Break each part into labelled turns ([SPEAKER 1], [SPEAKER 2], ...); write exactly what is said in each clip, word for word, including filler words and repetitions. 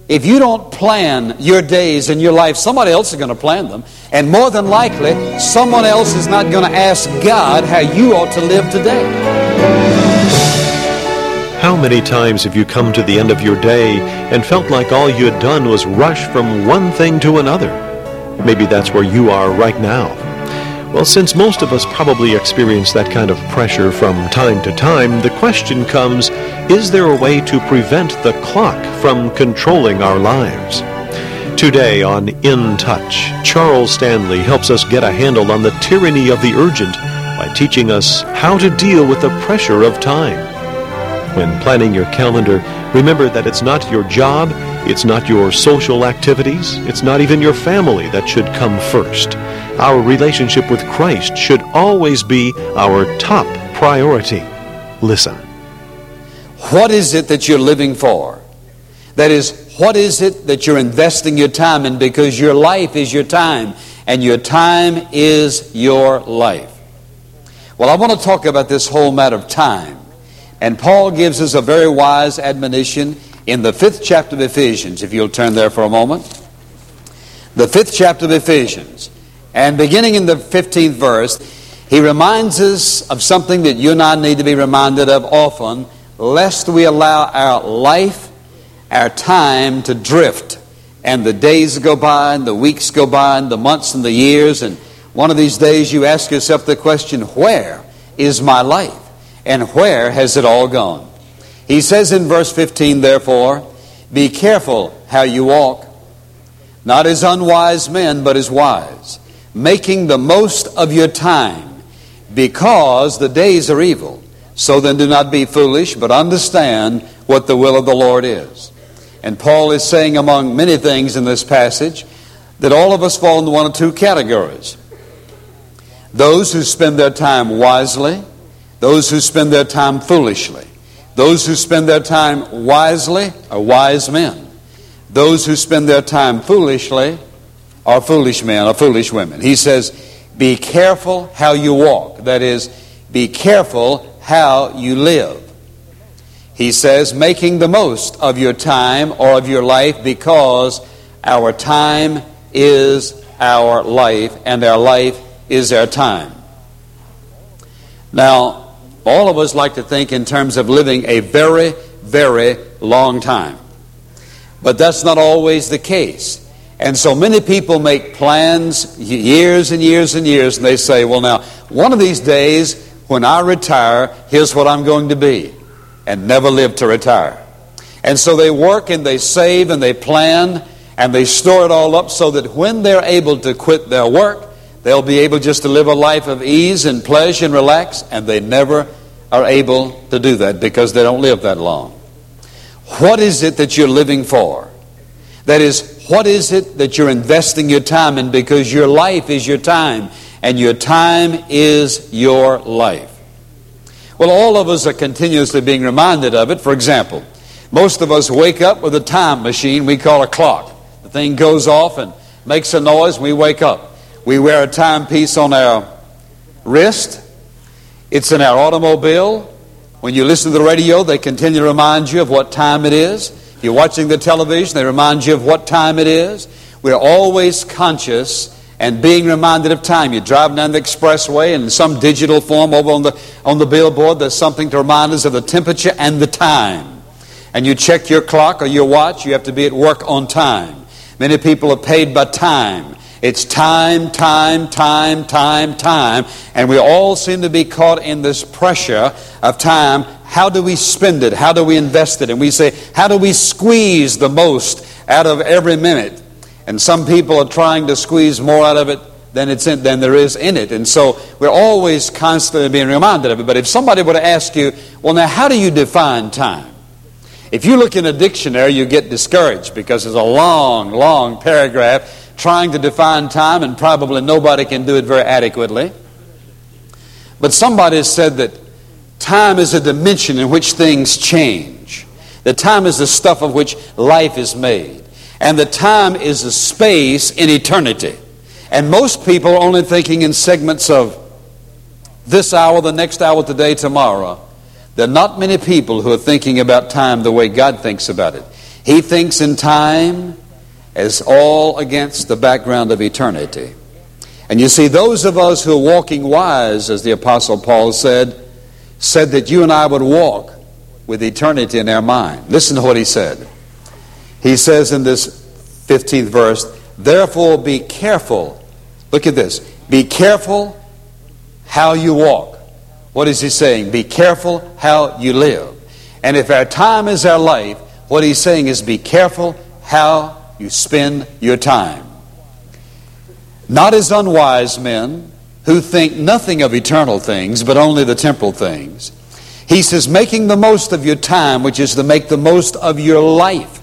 [SPEAKER 1] If you don't plan your days and your life, somebody else is going to plan them. And more than likely, someone else is not going to ask God how you ought to live today.
[SPEAKER 2] How many times have you come to the end of your day and felt like all you had done was rush from one thing to another? Maybe that's where you are right now. Well, since most of us probably experience that kind of pressure from time to time, the question comes, is there a way to prevent the clock from controlling our lives? Today on In Touch, Charles Stanley helps us get a handle on the tyranny of the urgent by teaching us how to deal with the pressure of time. When planning your calendar, remember that it's not your job, it's not your social activities, it's not even your family that should come first. Our relationship with Christ should always be our top priority. Listen.
[SPEAKER 1] What is it that you're living for? That is, what is it that you're investing your time in? Because your life is your time, and your time is your life. Well, I want to talk about this whole matter of time. And Paul gives us a very wise admonition in the fifth chapter of Ephesians, if you'll turn there for a moment. The fifth chapter of Ephesians. And beginning in the fifteenth verse, he reminds us of something that you and I need to be reminded of often, lest we allow our life, our time to drift. And the days go by, and the weeks go by, and the months and the years. And one of these days you ask yourself the question, where is my life? And where has it all gone? He says in verse fifteen, therefore, be careful how you walk, not as unwise men, but as wise, making the most of your time, because the days are evil. So then do not be foolish, but understand what the will of the Lord is. And Paul is saying, among many things in this passage, that all of us fall into one of two categories. Those who spend their time wisely, those who spend their time foolishly. Those who spend their time wisely are wise men. Those who spend their time foolishly are foolish men or foolish women. He says, be careful how you walk. That is, be careful how you live. He says, making the most of your time or of your life, because our time is our life and our life is our time. Now, all of us like to think in terms of living a very, very long time. But that's not always the case. And so many people make plans years and years and years, and they say, well, now, one of these days when I retire, here's what I'm going to be, and never live to retire. And so they work and they save and they plan and they store it all up so that when they're able to quit their work, they'll be able just to live a life of ease and pleasure and relax, and they never are able to do that because they don't live that long. What is it that you're living for? That is, what is it that you're investing your time in? Because your life is your time, and your time is your life. Well, all of us are continuously being reminded of it. For example, most of us wake up with a time machine we call a clock. The thing goes off and makes a noise, and we wake up. We wear a timepiece on our wrist. It's in our automobile. When you listen to the radio, they continue to remind you of what time it is. If you're watching the television, they remind you of what time it is. We're always conscious and being reminded of time. You're driving down the expressway, and in some digital form over on the, on the billboard, there's something to remind us of the temperature and the time. And you check your clock or your watch, you have to be at work on time. Many people are paid by time. It's time, time, time, time, time. And we all seem to be caught in this pressure of time. How do we spend it? How do we invest it? And we say, how do we squeeze the most out of every minute? And some people are trying to squeeze more out of it than it's in, than there is in it. And so we're always constantly being reminded of it. But if somebody were to ask you, well, now, how do you define time? If you look in a dictionary, you get discouraged because there's a long, long paragraph trying to define time, and probably nobody can do it very adequately. But somebody has said that time is a dimension in which things change. That time is the stuff of which life is made. And that time is a space in eternity. And most people are only thinking in segments of this hour, the next hour, today, tomorrow. There are not many people who are thinking about time the way God thinks about it. He thinks in time as all against the background of eternity. And you see, those of us who are walking wise, as the Apostle Paul said, said that you and I would walk with eternity in our mind. Listen to what he said. He says in this fifteenth verse, therefore be careful. Look at this. Be careful how you walk. What is he saying? Be careful how you live. And if our time is our life, what he's saying is be careful how you spend your time. Not as unwise men who think nothing of eternal things, but only the temporal things. He says, making the most of your time, which is to make the most of your life.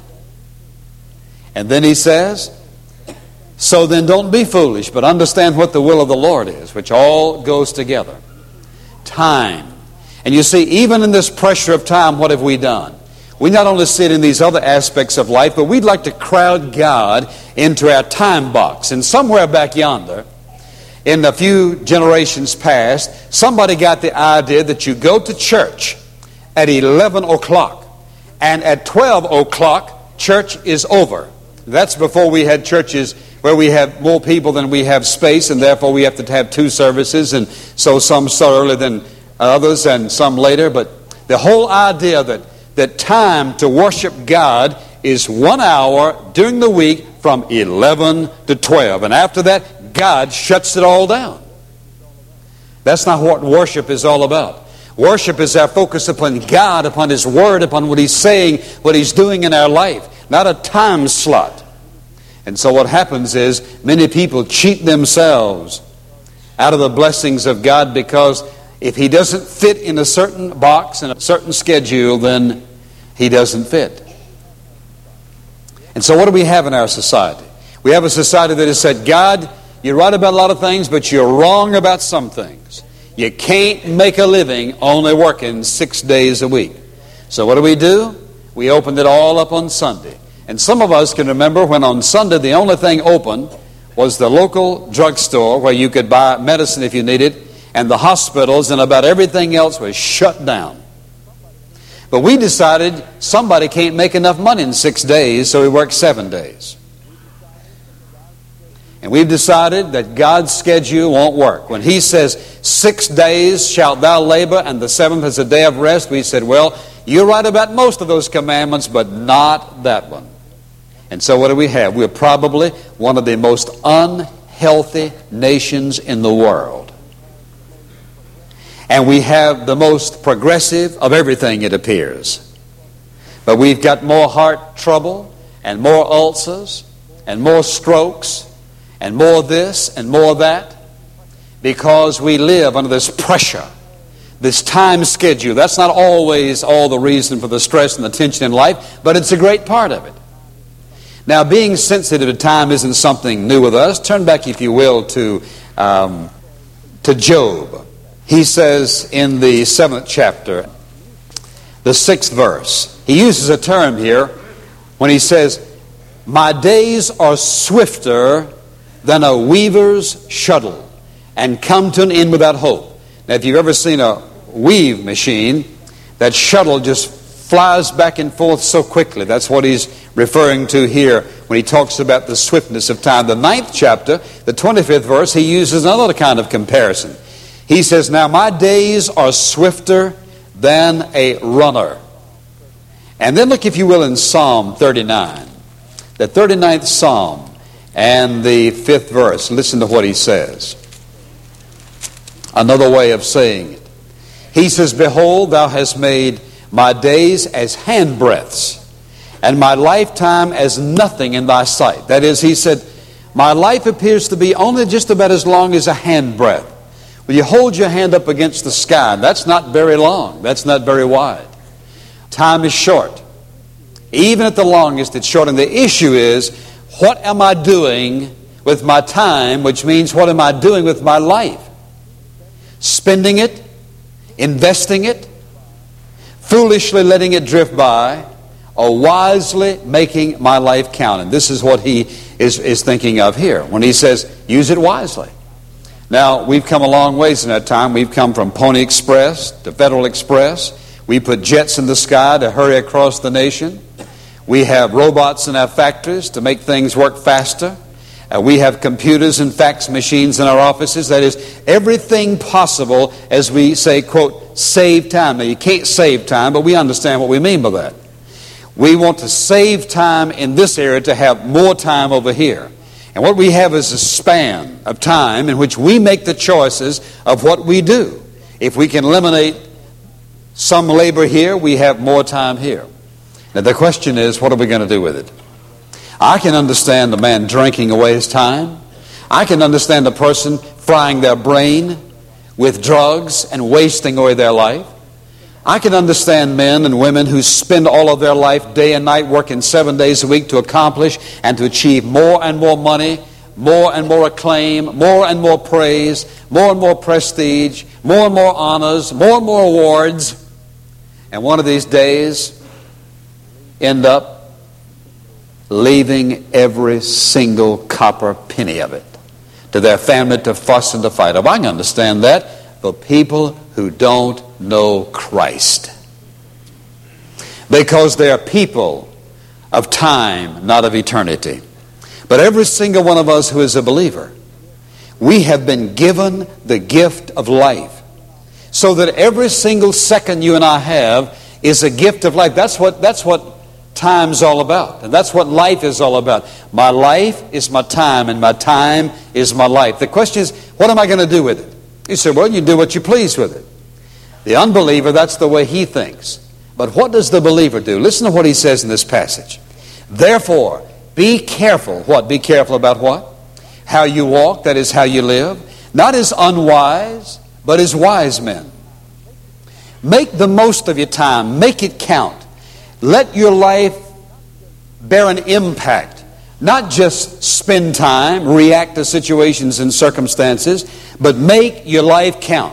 [SPEAKER 1] And then he says, so then don't be foolish, but understand what the will of the Lord is, which all goes together. Time. And you see, even in this pressure of time, what have we done? We not only see it in these other aspects of life, but we'd like to crowd God into our time box. And somewhere back yonder, in a few generations past, somebody got the idea that you go to church at eleven o'clock, and at twelve o'clock, church is over. That's before we had churches where we have more people than we have space, and therefore we have to have two services, and so some start earlier than others and some later. But the whole idea that that time to worship God is one hour during the week from eleven to twelve. And after that, God shuts it all down. That's not what worship is all about. Worship is our focus upon God, upon His Word, upon what He's saying, what He's doing in our life, not a time slot. And so what happens is many people cheat themselves out of the blessings of God, because if He doesn't fit in a certain box and a certain schedule, then He doesn't fit. And so what do we have in our society? We have a society that has said, God, you're right about a lot of things, but you're wrong about some things. You can't make a living only working six days a week. So what do we do? We opened it all up on Sunday. And some of us can remember when on Sunday the only thing open was the local drugstore where you could buy medicine if you needed, and the hospitals, and about everything else was shut down. But we decided somebody can't make enough money in six days, so we work seven days. And we've decided that God's schedule won't work. When He says, six days shalt thou labor, and the seventh is a day of rest, we said, well, you're right about most of those commandments, but not that one. And so what do we have? We're probably one of the most unhealthy nations in the world. And we have the most progressive of everything, it appears. But we've got more heart trouble, and more ulcers, and more strokes, and more this, and more that, because we live under this pressure, this time schedule. That's not always all the reason for the stress and the tension in life, but it's a great part of it. Now, being sensitive to time isn't something new with us. Turn back, if you will, to, um, to Job. He says in the seventh chapter, the sixth verse, he uses a term here when he says, my days are swifter than a weaver's shuttle, and come to an end without hope. Now, if you've ever seen a weave machine, that shuttle just flies back and forth so quickly. That's what he's referring to here when he talks about the swiftness of time. The ninth chapter, the twenty-fifth verse, he uses another kind of comparison. He says, now my days are swifter than a runner. And then look, if you will, in Psalm thirty-nine, the thirty-ninth Psalm and the fifth verse. Listen to what he says. Another way of saying it. He says, behold, thou hast made my days as handbreadths, and my lifetime as nothing in thy sight. That is, he said, my life appears to be only just about as long as a handbreadth. When you hold your hand up against the sky, that's not very long. That's not very wide. Time is short. Even at the longest, it's short. And the issue is, what am I doing with my time? Which means, what am I doing with my life? Spending it, investing it, foolishly letting it drift by, or wisely making my life count. And this is what he is, is thinking of here when he says, use it wisely. Now, we've come a long ways in that time. We've come from Pony Express to Federal Express. We put jets in the sky to hurry across the nation. We have robots in our factories to make things work faster. Uh, we have computers and fax machines in our offices. That is, everything possible, as we say, quote, save time. Now, you can't save time, but we understand what we mean by that. We want to save time in this area to have more time over here. And what we have is a span of time in which we make the choices of what we do. If we can eliminate some labor here, we have more time here. Now, the question is, what are we going to do with it? I can understand a man drinking away his time. I can understand a person frying their brain with drugs and wasting away their life. I can understand men and women who spend all of their life day and night working seven days a week to accomplish and to achieve more and more money, more and more acclaim, more and more praise, more and more prestige, more and more honors, more and more awards, and one of these days end up leaving every single copper penny of it to their family to fuss and to fight. Oh, I can understand that for people who don't know Christ. Because they are people of time, not of eternity. But every single one of us who is a believer, we have been given the gift of life. So that every single second you and I have is a gift of life. That's what, that's what time's all about. And that's what life is all about. My life is my time, and my time is my life. The question is, what am I going to do with it? You say, well, you do what you please with it. The unbeliever, that's the way he thinks. But what does the believer do? Listen to what he says in this passage. Therefore, be careful. What? Be careful about what? How you walk, that is how you live. Not as unwise, but as wise men. Make the most of your time. Make it count. Let your life bear an impact. Not just spend time, react to situations and circumstances, but make your life count.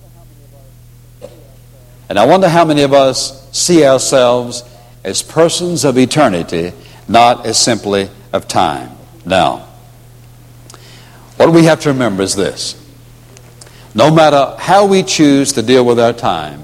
[SPEAKER 1] And I wonder how many of us see ourselves as persons of eternity, not as simply of time. Now, what we have to remember is this. No matter how we choose to deal with our time,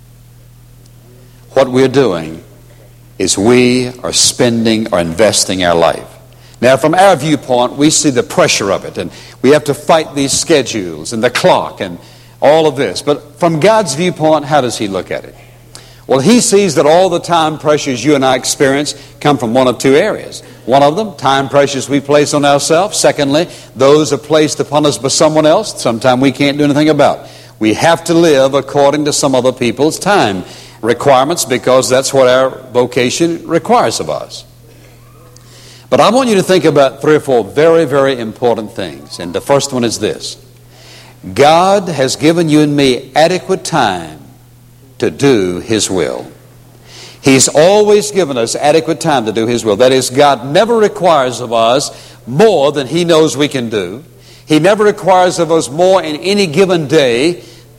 [SPEAKER 1] what we're doing is we are spending or investing our life. Now, from our viewpoint, we see the pressure of it, and we have to fight these schedules and the clock and all of this. But from God's viewpoint, how does He look at it? Well, He sees that all the time pressures you and I experience come from one of two areas. One of them, time pressures we place on ourselves. Secondly, those are placed upon us by someone else. Sometimes we can't do anything about. We have to live according to some other people's time requirements because that's what our vocation requires of us. But I want you to think about three or four very, very important things. And the first one is this. God has given you and me adequate time to do His will. He's always given us adequate time to do His will. That is, God never requires of us more than He knows we can do. He never requires of us more in any given day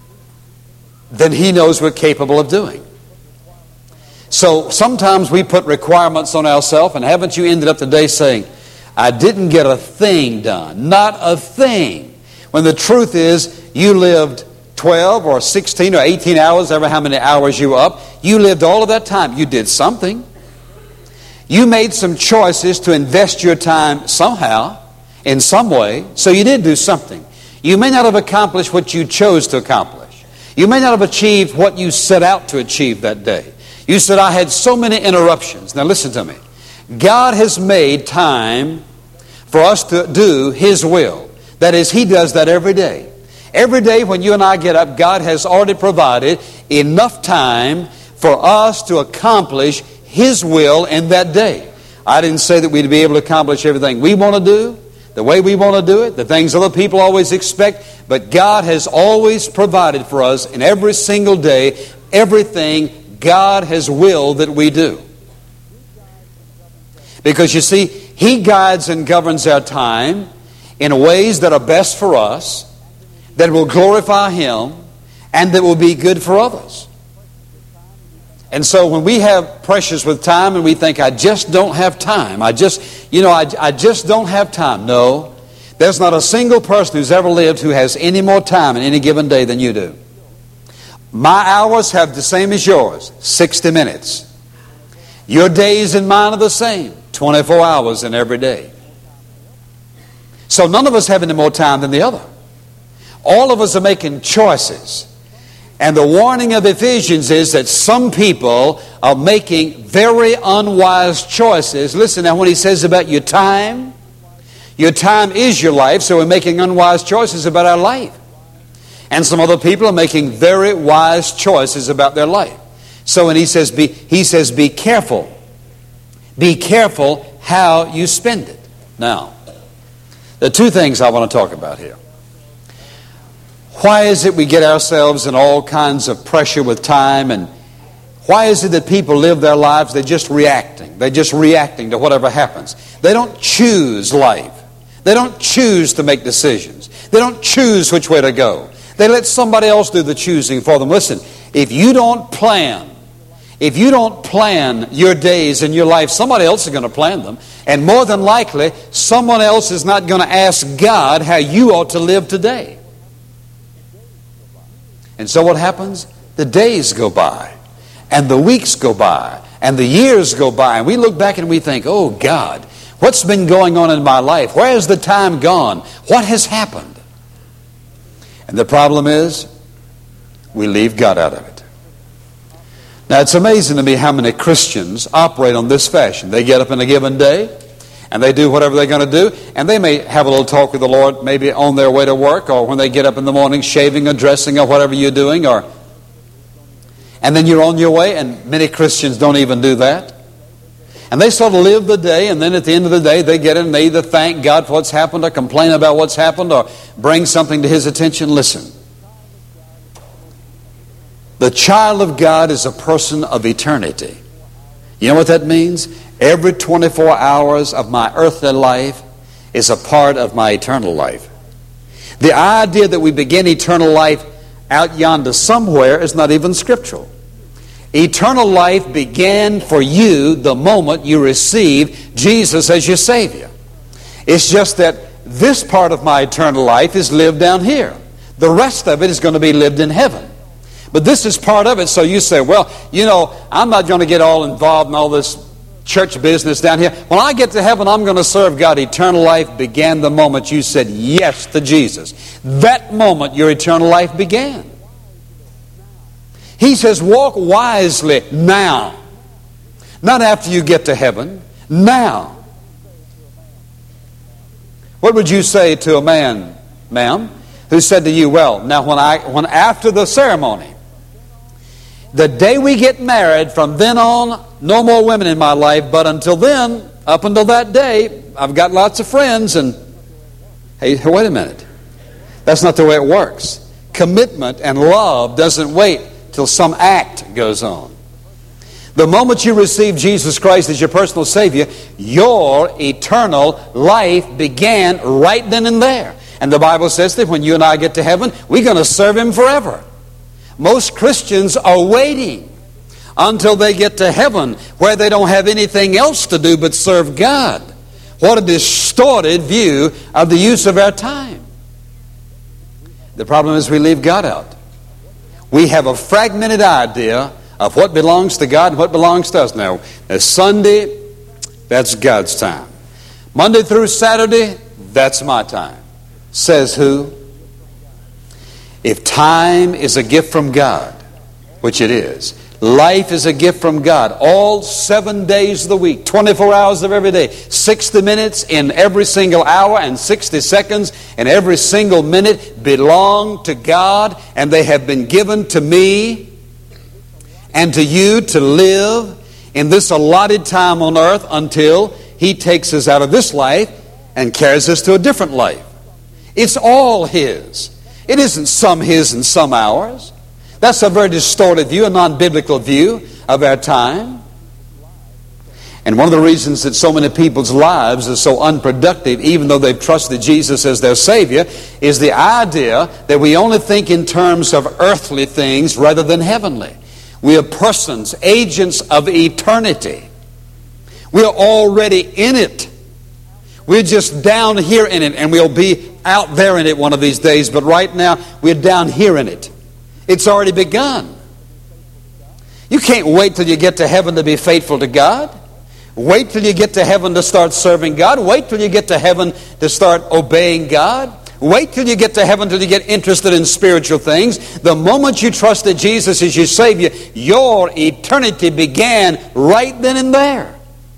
[SPEAKER 1] than He knows we're capable of doing. So sometimes we put requirements on ourselves, and haven't you ended up today saying, I didn't get a thing done, not a thing. When the truth is, you lived twelve or sixteen or eighteen hours, ever how many hours you were up. You lived all of that time. You did something. You made some choices to invest your time somehow, in some way, so you did do something. You may not have accomplished what you chose to accomplish. You may not have achieved what you set out to achieve that day. You said, I had so many interruptions. Now listen to me. God has made time for us to do His will. That is, He does that every day. Every day when you and I get up, God has already provided enough time for us to accomplish His will in that day. I didn't say that we'd be able to accomplish everything we want to do, the way we want to do it, the things other people always expect, but God has always provided for us in every single day everything God has willed that we do. Because you see, He guides and governs our time in ways that are best for us, that will glorify Him, and that will be good for others. And so when we have pressures with time and we think, I just don't have time, I just, you know, I, I just don't have time. No, there's not a single person who's ever lived who has any more time in any given day than you do. My hours have the same as yours, sixty minutes. Your days and mine are the same, twenty-four hours in every day. So none of us have any more time than the other. All of us are making choices. And the warning of Ephesians is that some people are making very unwise choices. Listen now, when he says about your time, your time is your life, so we're making unwise choices about our life. And some other people are making very wise choices about their life. So when he says be, he says be careful. Be careful how you spend it. Now, there are two things I want to talk about here. Why is it we get ourselves in all kinds of pressure with time, and why is it that people live their lives, they're just reacting. They're just reacting to whatever happens. They don't choose life. They don't choose to make decisions. They don't choose which way to go. They let somebody else do the choosing for them. Listen, if you don't plan, if you don't plan your days and your life, somebody else is going to plan them. And more than likely, someone else is not going to ask God how you ought to live today. And so what happens? The days go by, and the weeks go by, and the years go by, and we look back and we think, oh God, what's been going on in my life? Where has the time gone? What has happened? And the problem is, we leave God out of it. Now, it's amazing to me how many Christians operate on this fashion. They get up in a given day, and they do whatever they're going to do, and they may have a little talk with the Lord, maybe on their way to work, or when they get up in the morning, shaving or dressing or whatever you're doing, or and then you're on your way, and many Christians don't even do that. And they sort of live the day, and then at the end of the day, they get in and they either thank God for what's happened, or complain about what's happened, or bring something to His attention. Listen. The child of God is a person of eternity. You know what that means? Every twenty-four hours of my earthly life is a part of my eternal life. The idea that we begin eternal life out yonder somewhere is not even scriptural. Eternal life began for you the moment you received Jesus as your Savior. It's just that this part of my eternal life is lived down here. The rest of it is going to be lived in heaven. But this is part of it, so you say, well, you know, I'm not going to get all involved in all this church business down here. When I get to heaven, I'm going to serve God. Eternal life began the moment you said yes to Jesus. That moment your eternal life began. He says, walk wisely now. Not after you get to heaven, now. What would you say to a man, ma'am, who said to you, well, now when I when after the ceremony, the day we get married, from then on, no more women in my life, but until then, up until that day, I've got lots of friends, and hey, wait a minute. That's not the way it works. Commitment and love doesn't wait till some act goes on. The moment you receive Jesus Christ as your personal Savior, your eternal life began right then and there. And the Bible says that when you and I get to heaven, we're going to serve Him forever. Most Christians are waiting until they get to heaven, where they don't have anything else to do but serve God. What a distorted view of the use of our time. The problem is we leave God out. We have a fragmented idea of what belongs to God and what belongs to us. Now, now Sunday, that's God's time. Monday through Saturday, that's my time. Says who? If time is a gift from God, which it is, life is a gift from God, all seven days of the week, twenty-four hours of every day, sixty minutes in every single hour and sixty seconds in every single minute belong to God, and they have been given to me and to you to live in this allotted time on earth until He takes us out of this life and carries us to a different life. It's all His. It isn't some His and some ours. That's a very distorted view, a non-biblical view of our time. And one of the reasons that so many people's lives are so unproductive, even though they've trusted Jesus as their Savior, is the idea that we only think in terms of earthly things rather than heavenly. We are persons, agents of eternity. We are already in it. We're just down here in it, and we'll be out there in it one of these days. But right now, we're down here in it. It's already begun. You can't wait till you get to heaven to be faithful to God. Wait till you get to heaven to start serving God. Wait till you get to heaven to start obeying God. Wait till you get to heaven till you get interested in spiritual things. The moment you trusted Jesus as your Savior, your eternity began right then and there.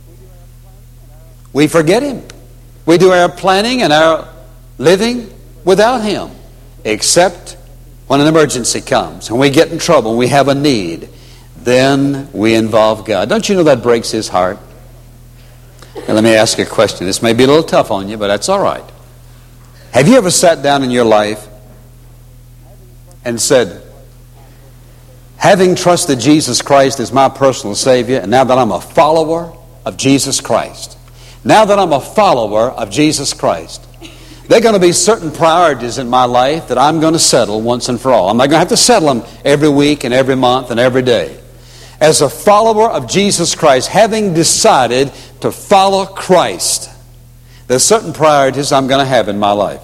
[SPEAKER 1] We forget Him. We do our planning and our living without Him, except when an emergency comes and we get in trouble and we have a need. Then we involve God. Don't you know that breaks His heart? Now, let me ask you a question. This may be a little tough on you, but that's all right. Have you ever sat down in your life and said, having trusted Jesus Christ as my personal Savior, and now that I'm a follower of Jesus Christ, now that I'm a follower of Jesus Christ, there are going to be certain priorities in my life that I'm going to settle once and for all. I'm not going to have to settle them every week and every month and every day. As a follower of Jesus Christ, having decided to follow Christ, there's certain priorities I'm going to have in my life.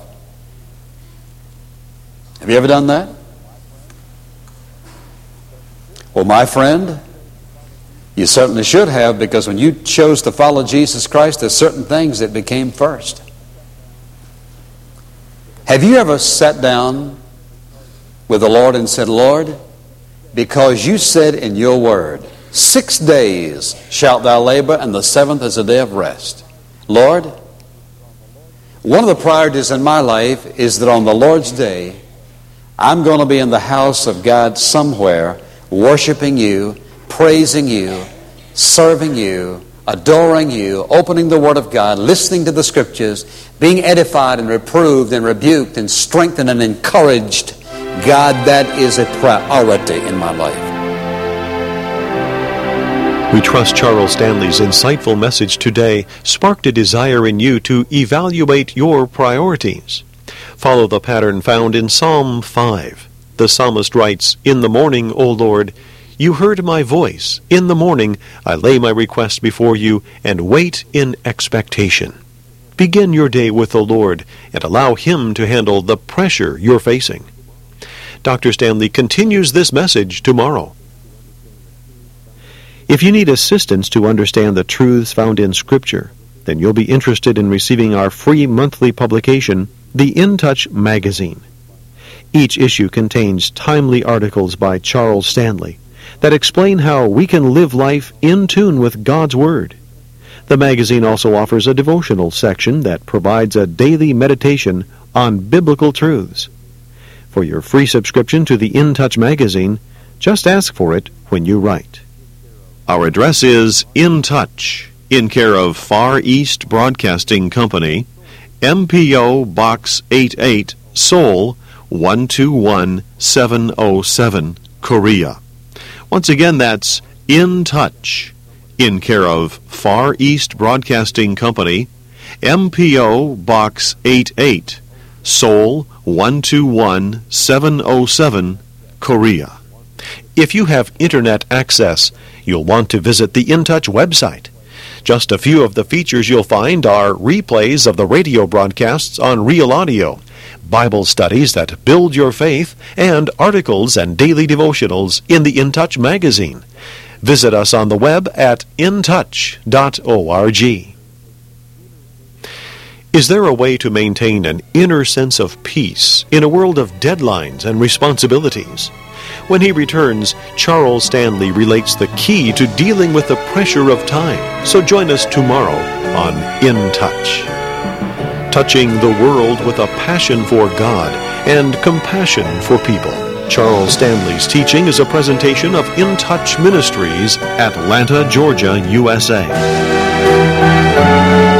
[SPEAKER 1] Have you ever done that? Well, my friend, you certainly should have, because when you chose to follow Jesus Christ, there's certain things that became first. Have you ever sat down with the Lord and said, Lord, because you said in your word, six days shalt thou labor, and the seventh is a day of rest. Lord, one of the priorities in my life is that on the Lord's day, I'm going to be in the house of God somewhere, worshiping you, praising you, serving you, adoring you, opening the Word of God, listening to the Scriptures, being edified and reproved and rebuked and strengthened and encouraged. God, that is a priority in my life.
[SPEAKER 2] We trust Charles Stanley's insightful message today sparked a desire in you to evaluate your priorities. Follow the pattern found in Psalm five. The psalmist writes, "In the morning, O Lord, you heard my voice. In the morning I lay my request before you and wait in expectation." Begin your day with the Lord and allow Him to handle the pressure you're facing. Doctor Stanley continues this message tomorrow. If you need assistance to understand the truths found in Scripture, then you'll be interested in receiving our free monthly publication, the In Touch magazine. Each issue contains timely articles by Charles Stanley that explain how we can live life in tune with God's Word. The magazine also offers a devotional section that provides a daily meditation on biblical truths. For your free subscription to the In Touch magazine, just ask for it when you write. Our address is In Touch, in care of Far East Broadcasting Company, M P O Box eighty-eight, Seoul, one two one seven oh seven, Korea. Once again, that's In Touch, in care of Far East Broadcasting Company, M P O Box eighty-eight, Seoul, one two one seven oh seven, Korea. If you have internet access, you'll want to visit the In Touch website. Just a few of the features you'll find are replays of the radio broadcasts on Real Audio, Bible studies that build your faith, and articles and daily devotionals in the In Touch magazine. Visit us on the web at in touch dot org. Is there a way to maintain an inner sense of peace in a world of deadlines and responsibilities? When he returns, Charles Stanley relates the key to dealing with the pressure of time. So join us tomorrow on In Touch. Touching the world with a passion for God and compassion for people. Charles Stanley's teaching is a presentation of In Touch Ministries, Atlanta, Georgia, U S A.